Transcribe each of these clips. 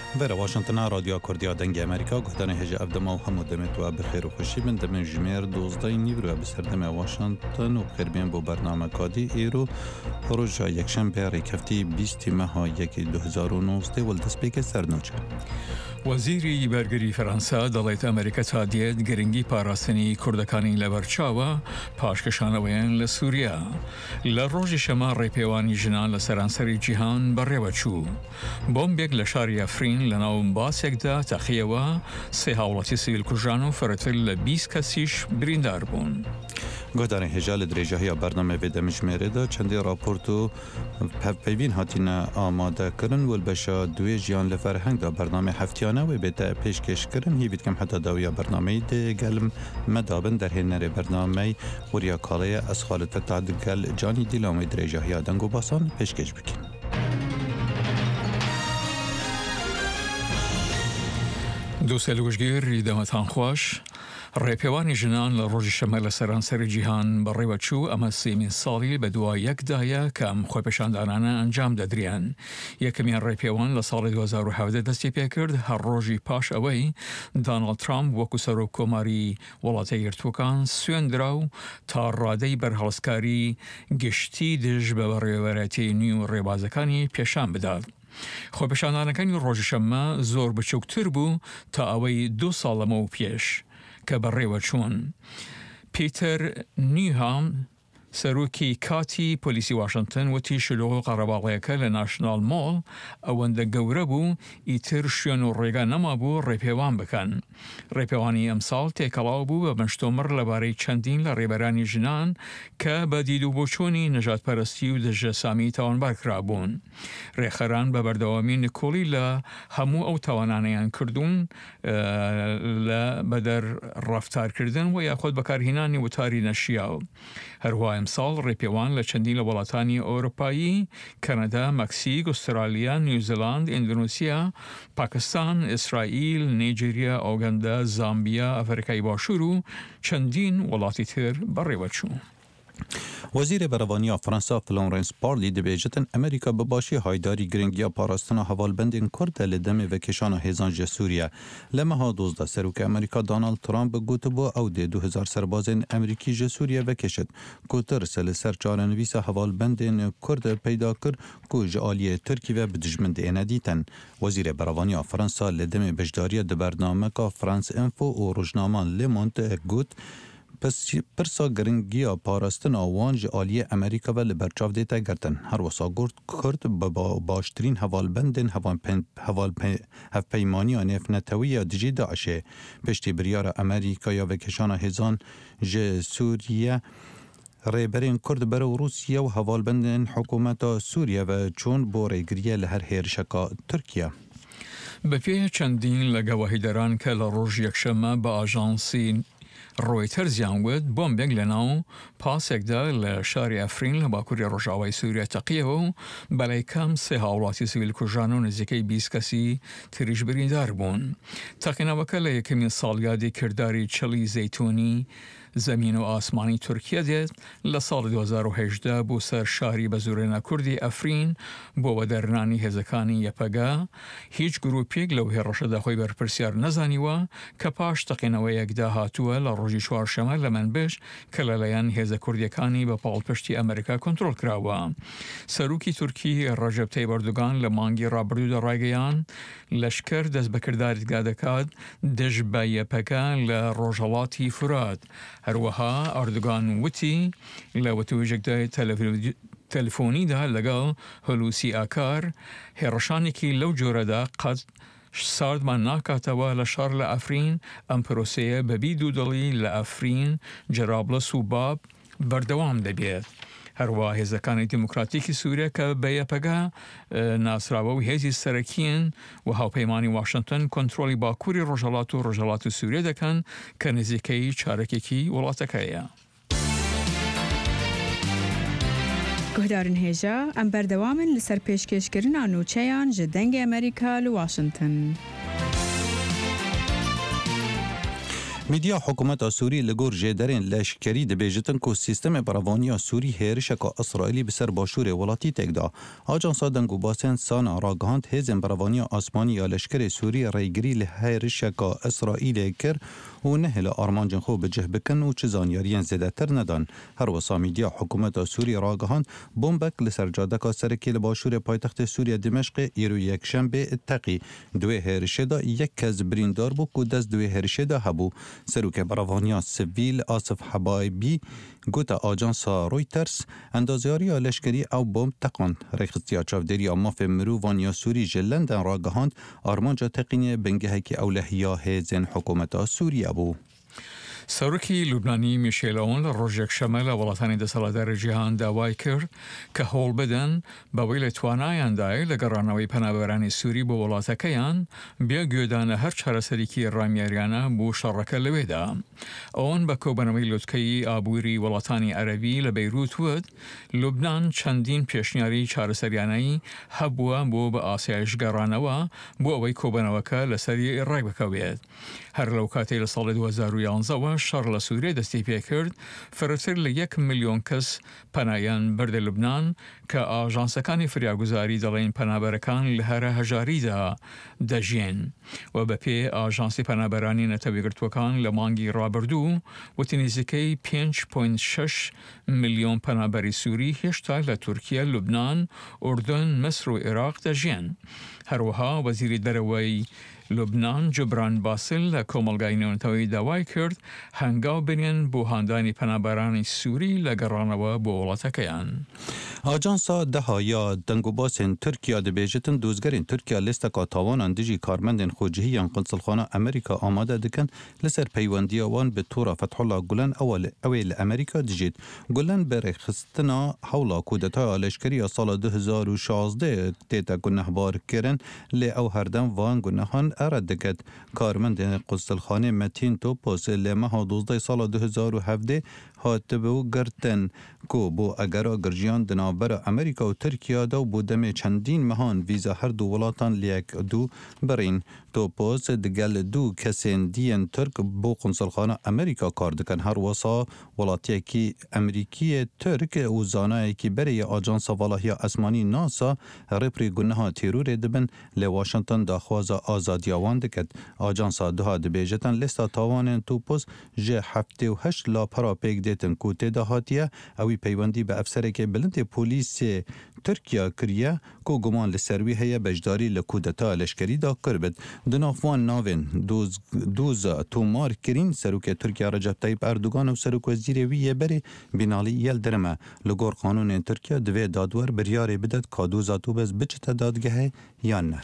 برا واشنطن رادیو کردیا دنگ امریکا گفتن هجا افدما و همو دمت و بخیر و خوشی من دم جمیر 12 نیورو بسردم واشنطن و خیربین با برنامه کادی ایرو روژا یکشنبه ریکفتی 20 ماه 2019 والدسپیک سرنوچه وەزیری بەرگری فەرەنسا دەڵێت ئەمریکا تا دێت گرنگی پاراستنی کوردەکانی لەبەرچاوە پاشکەشانەوەیان لە سووریا. لە ڕۆژی شەمە ڕێپێوانی ژنان لە سەرانسەری جیهان بەڕێوە چوو. بۆمبێک لە شاری ئەفرین لە ناو باسێکدا تەقیەوە 3 هاوڵاتی سیڤیل کوژران و فەرەتر لە 20 کەسیش بریندار بوون. گۆدارێ هێژا لە درێژەهەیە بەرنامە بێدەمژمێرێدا چەندی راپۆرت و پەیوین هاتینە ئامادەکردن وەلبەشە دوێ ژیان لە فەرهەنگدا بەرنامە هەفتیانەوەی بێتە پێشکەشکردن هی بیتکەم هەتا داویە بەرنامەی دێگەلم مەدابن دەرهێنەرێ بەرنامەی وریا کاڵەیە ئەسخالتە تا دگەل جانی دیلامەی درێژەهەیە دەنگ و باسان پێشکەش بکەین. دووسێ لەگوشگێری دەمەتان خۆش. ڕێپێوانی ژنان لە ڕۆژی شەمە لە سەرانسەری جیهان بەڕێوە چوو ئەمە سێمین ساڵی بە دوای یەکدایە کە ئەم خۆپێشاندانانە ئەنجام دەدرێن. یەکەمیان ڕێپێوان لە ساڵی 2017 دەستی پێکرد هەر ڕۆژی پاش ئەوەی داناڵد ترامپ وەکو سەرۆک کۆماری وڵاتە یەکگرتووەکان سوێندرا و تا ڕادەی بەرهەڵسکاری گشتی دژ بە بەڕێوەبەرەتی نوێ و ڕێبازەکانی پێشان بدات. خۆپێشاندانەکانی ڕۆژی شەمە زۆر بچووکتر بوو تا ئەوەی 2 ساڵ لەمەوە پێش کە بەڕێوە چوون. پیتەر نیوهام سەرۆکی کاتی پۆلیسی واشنطن وتی شلۆغ قەرەباڵیەکە لە ناشنال مۆڵ ئەوەندە گەورە بوو ئیتر شوێن و ڕێگا نەمابوو ڕێپێوان بکەن. ڕێپێوانی ئەمساڵ تێکەڵاو بوو بە بنشتۆمڕ لەبارەی چەندین لە ڕێبەرانی ژنان کە بە دید و بۆچوونی نەژادپەرستی و دژەسامی تاوانبار کرابوون. ڕێخەران بە بەردەوامی نکۆڵی لە هەموو ئەو تاوانانەیان کردوون لە بەدەر ڕەفتارکردن و یاخۆت بەکارهێنانی وتاری نەشیاو. هەروە ئەمساڵ ڕێپێوان لە چەندین لە وڵاتانی ئەوروپایی، کەنەدا، مەکسیک، ئوسترالیا، نیوزیلاند، ئیندۆنێسیا، پاکستان، ئیسرائیل، نیجێریا، ئۆگەندا، زامبیا، ئەفریقای باشوور و چەندین وڵاتی تر بەڕێوە چوو. وزیر بەرەوانیا فەرەنسا فلۆرنس پارلی دەبێژێتن ئەمریکا بەباشی هایداری گرنگیا پاراستنا هەواڵبەندین کوردە لە دەمێ ڤەکێشانە هێزان جە سووریا. لە مەها 12 سەرۆکە ئەمریکا داناڵد ترامپ گوتبووە ئەو دێ 2000 سەربازên ئەمریکی جە سووریا ڤەکێشت. کوتر سە لەسەر چارەنویسە هەواڵبەندên کورد پەیدا کرد کو ji aliyê Tirkî ve bi dijmindê dîtin. Wezîrê Berevaniya Fransa li demê bejdariya di bernameka France Info û rojnaman Le Monde got پرسا گرنگیا پاراستنا وان ji aliyê Amerîka ve li berçav dête girtin. Her wisa gurt Kurd bi baştirîn hevalbendên hevpeymaniya nêfnetewiya dijî Daişê. Piştî biryara Amerîkaya vekeşana hêzan ji Sûriye rêberên Kurd berew Rûsya û hevalbendên hikûmeta Sûriye ve çûn bo rêgiriye li her hêrişeka Tirkiye. بەپێ چەندین لە گەواهیدەران کە لە ڕۆژ یەکشەمە بە ئاژانسی ڕۆیتەر زیانوت بۆمبێک لە ناو پاسێکدا لە شاری ئەفرین لە باکووری ڕۆژاوای سووریا تەقیەوە و بەلای کەم 3 هاوڵاتی سیڤیل کوژران و نزیکەی 20 کەسی تریش بریندار بوون. تەقینەوەکە لە یەکەمین ساڵیادی کردداری چڵی زەیتونی زەمین و ئاسمانی تورکیا دێت لە ساڵی 2018 بۆ سەر شاری بە زورێنە کوردی ئەفرین بۆ وەدەرنانی هێزەکانی یەپەگا هیچ گروپێک لەو هێڕەشەدا خۆی بەرپرسیار نەزانیوە کە پاش تەقینەوەیەکدا هاتووە لە ڕۆژی چوارشەمە لە منبش کە لەلایەن هێزە کوردیەکانی بە پاڵپشتی ئەمریکا کۆنتڕۆل کراوە. سەرۆکی تورکی ڕەجەب تەیب ئەردوغان لە مانگی ڕابردوودا ڕایگەیان لەشکر دەست بەکرداریدا دەکات دژ بە یەپەکە لە ڕۆژهەڵاتی فورات. هەروەها ئەردوغان وتی لە وتوێژێکدای تەلەفۆنیدا لەگەڵ هەلوسی ئاکار هێڕەشانێکی لەو جۆرەدا قەت ساردمان ناکاتەوە لە شار لە ئەفرین ئەم پرۆسەیە بەبی دوودڵی لە ئەفرین جەرابلس و باب بەردەوام دەبێت. هەروە هێزەکانی دیموکراتیکی سووریا کە بە یەپەگا ناسراوە و هێزی سەرەکیین و هاوپەیمانی واشنطن کۆنتڕۆلی باکووری ڕۆژهەڵات و ڕۆژهەڵات و سووریا دەکەن کە نزیکەی چارەکێکی وڵاتەکەیە. گهدارن هێژە ئەم بەردەوامن لەسەر پێشکەشکردنا نوچەیان ji dengê Amerîka li Washington. میدیا حکومت سوری لگور جدرین لشکری دبیجتن کو سیستم براوانی سوری هیرشک اسرائیلی بسر باشور ولاتی تکدا. آجانس دنگو باسن سان راگهاند هزم براوانی آسمانی یا لشکر سوری ریگری لهیرشک اسرائیل کر و نهل آرمانجن خو بجه بکن و چزانیارین زده تر ندان. هر وسا میدیا حکومت سوری راگهاند بمبک لسر جادک سرکیل باشور پایتخت سوریه دمشق ایرو یک شنبه اتقی دوی هیرشدا یک کز بریندار بو کو دست دوی هیرشدا هبو. سروک براوانیا سویل آصف حبایبی گوتا آجانس رویترز اندازیاری لشکری او بوم تقان ریخستیا چافدری ماف مرووانیا سوری جلندن راگهاند آرمانجا تقینی بنگه که اولهیا هزین حکومت سوری ابو. سەرۆکی لوبنانی میشێل ئۆن لە ڕۆژێک شەمە لە وڵاتانی دەسەڵاتداری جیهان داوای کرد کە هەوڵ بدەن بەوەی لە توانایاندای لە گەڕانەوەی پەنابەرانی سووری بۆ وڵاتەکەیان بێ گوێدانە هەر چارەسەرێکی ڕامیاریانە بۆ شەڕەکە لەوێدا. ئەوەن بە کۆبنەوەی لوتکەی ئابووری وڵاتانی عەرەبی لە بەیروت وت لوبنان چەندین پێشنیاری چارەسەریانەی هەبووە بۆ بە ئاسایش گەڕانەوە بۆ ئەوەی کۆبنەوەکە لەسەری ڕێک بکەوێت. هەر لەو کاتەی لە ساڵی 2011 شەڕ لە سووریا دەستی پێ کرد فرەتر لە 1 ملیۆن کەس پەنایان بردە لوبنان کە ئاژانسەکانی فریاگوزاری دەڵێن پەنابەرەکان لە هەرە هەژاریدا دەژێن و بە پێ ئاژانسی پەنابەرانی نەتەوەیەگرتووەکان لە مانگی ڕابردوو وتی نزیکەی 5.6 ملیۆن پەنابەری سووری هێشتا لە تورکیا، لوبنان، ئوردن، مەسر و عێراق دەژێن. هەروەها وەزیری دەرەوەی لوبنان جبران باسل لە کۆمەڵگای نێونەتەوەی داوای کرد هەنگاو بنێن بۆ هاندانی پەنابەرانی سووری لە گەڕانەوە بۆ وڵاتەکەیان. آجانسا دهایا دنگو باسن ترکیا دبیجتن دوزگرین ترکیا لستکا تاوانان دیجی کارمندین خوجهیان قنصلخانه امریکا آماده دکن لسر پیوندی وان به طور فتح الله گلن اویل امریکا دیجید. گلن بر خستنا حولا کودتا لشکری سال 2016 تیتا گنهبار کرن لی او هردن وان گنهان ارد دکت. کارمندین قنصلخانه متین توپوس لی مها 12 سال 2017 هاتبو گرتن کو بو اگرا گرجیان دنابر امریکا و ترکیا دا بو دم چندین مهان ویزا هر دو ولاتان لیک دو برین. توپوس دگل دو کسین دین ترک بو قنصلخانه امریکا کار دکن. هر وسا ولاتی کی امریکی ترک و زانای کی بری آجانس والهی اسمانی ناسا رپری گناه تیرور دبن لی واشنطن داخواز آزادیوان دکت. آجانس دوها دبیجتن لستا تاوان توپوس جه 78 لا پرا پیگ دیتن کوته دهاتیه اوی پیوندی به افسره که بلند پولیس ترکیا کریه کو گمان لسروی هیا بجداری لکودتا لشکری دا کربد. دنافوان ناوین دوز تومار کرین سروک ترکیا رجب طیب اردوگان و سروک وزیر ویه بری بینالی یل درمه لگور قانون ترکیا دوی دادور بریاری بدد که دوزا توبز بچتا دادگه یا نه.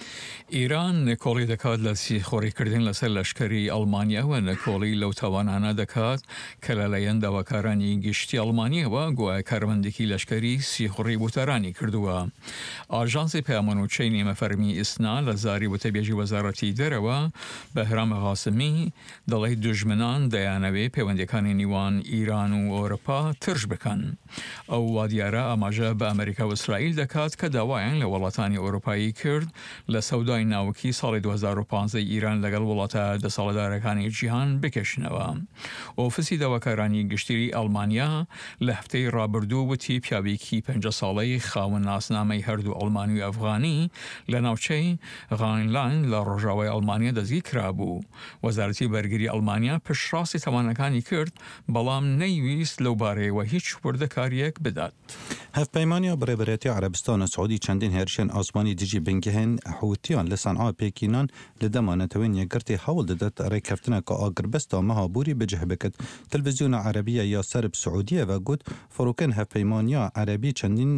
ایران نکۆڵی دەکات لە سیخۆڕیکردن لەسەر لەشکری ئەڵمانیا و نەکۆڵی لەو تاوانانە دەکات کە لەلایەن داواکارانی گشتی ئەڵمانیەوە گوایە کارمەندێکی لەشکری سیخۆڕی بوتەرانی کردووە. ئاژانسی پەیامانوچەی نیمەفەرمی ئیسنا لە زاری وتەبێژی وەزارەتی دەرەوە بەهرام قاسمی دەڵێ دوژمنان دەیانەوێ پەیوەندیەکانی نیوان ئیران و ئەوروپا ترش بکەن. ئەو وا دیارە ئاماژە بە ئەمریکا و ئیسرائیل دەکات کە داوایان لە وڵاتانی ئەوروپایی کرد لە سەودای ناوکی ساڵی 2015 ئیران لەگەڵ وڵاتە دەسەڵاتدارەکانی جیهان بکەشنەوە. ئۆفیسی داواکارانی گشتیری ئەڵمانیا لە هەفتەی ڕابردوو وتی پیاوێکی 50 ساڵەی خاوەن ناسنامەی هەردوو ئەڵمانی و ئەفغانی لە ناوچەی غاینلاند لە ڕۆژاوای ئەڵمانیا دەستگیر کرابوو. وەزارەتی بەرگری ئەڵمانیا پشتڕاستی تاوانەکانی کرد بەڵام نەیویست لەو بارەیەوە هیچ وردەکاریەک بدات. هەفپەیمانیا بەڕێبەرێتی عەرەبستانە سعودی چەندین هێرشێن ئاسمانی دژی بنگهێن حوتیان لە سەنعا پێکینان لە دەمانەتەوەی یەکگرتی هەوڵ دەدات ڕێککەفتنەکە ئاگربەستا مەها بووری بجه بکات. تەلڤیزیۆنە عەرەبیە یا سەرب سعودیەوە گوت فڕۆکەن هەفپەیمانیا عەرەبی چەندین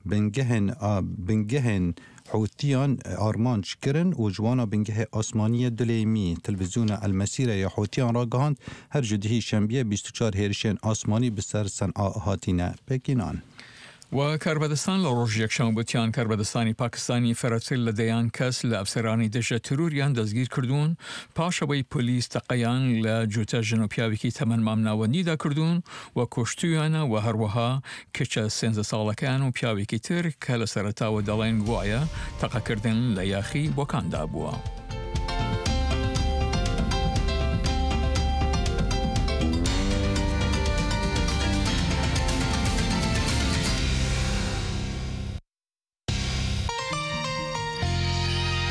بنگهێن حوتیان آرمانج کرن و جوانا بنگه آسمانی دلیمی. تلویزیون المسیره یا حوتیان را گهاند هر جدهی شنبیه 24 هێرشێن آسمانی بسر سەنعا هاتینە پێکینان. و کاربەدەستان لە ڕۆژ یەکشەمە بوتیان کاربەدەستانی پاکستانی فەرەتر لە دەیان کەس لە ئەفسەرانی دژە تروریان دەستگیر کردوون پاشەوەی پۆلیس تەقەیان لە جوتە ژن و پیاوێکی تەمەن مامناوەندیدا کردوون و کوشتویانە و هەروەها کچە 13 ساڵەکان و پیاوێکی تر کە لە سەرەتاوە دەڵێن گوایە تەقەکردن لە یاخی بۆکاندا بووە.